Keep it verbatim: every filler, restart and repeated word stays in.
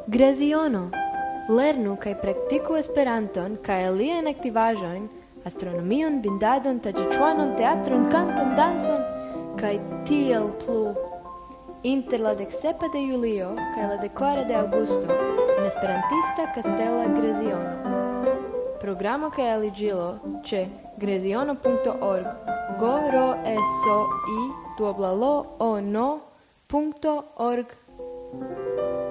Greziono. Lernu kaj praktiku Esperanton kaj aliajn aktivaĵojn, astronomion, bindadon, taĝiĉuanon, teatron, kanton, danson kaj tiel plu. Inter la deksepa de julio kaj la dekvara de aŭgusto en Esperantista Kastela Greziono. Programo kaj aliĝilo ĉe greziono punto org, g r o s o i duobla l o n o punto org.